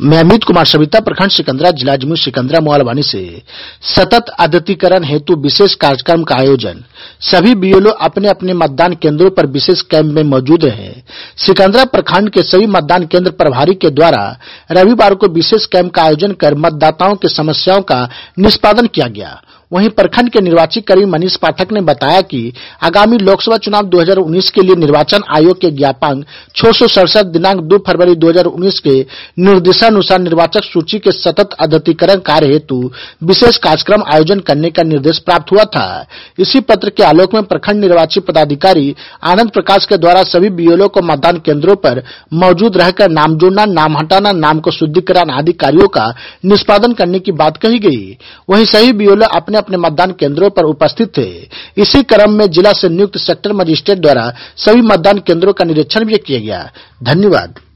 मैं अमित कुमार सविता, प्रखंड सिकंदरा, जिला जमुई सिकंदरा मोबाइल से सतत अद्यतीकरण हेतु विशेष कार्यक्रम का आयोजन। सभी बीएलओ अपने अपने मतदान केंद्रों पर विशेष कैंप में मौजूद रहे। सिकंदरा प्रखंड के सभी मतदान केंद्र प्रभारी के द्वारा रविवार को विशेष कैंप का आयोजन कर मतदाताओं की समस्याओं का निष्पादन किया गया। वहीं प्रखंड के निर्वाची कर्मी मनीष पाठक ने बताया कि आगामी लोकसभा चुनाव 2019 के लिए निर्वाचन आयोग के ज्ञापांक 667 दिनांक 2 फरवरी 2019 के निर्देशानुसार निर्वाचक सूची के सतत अद्यतीकरण कार्य हेतु विशेष कार्यक्रम आयोजन करने का निर्देश प्राप्त हुआ था। इसी पत्र के आलोक में प्रखंड निर्वाची पदाधिकारी आनंद प्रकाश के द्वारा सभी बीएलओ को मतदान केंद्रों पर मौजूद रहकर नाम जोड़ना, नाम हटाना, नाम को शुद्धिकरण आदि कार्यों का निष्पादन करने की बात कही गई। वहीं सही बीएलओ अपने अपने मतदान केंद्रों पर उपस्थित थे। इसी क्रम में जिला से नियुक्त सेक्टर मजिस्ट्रेट द्वारा सभी मतदान केंद्रों का निरीक्षण भी किया गया। धन्यवाद।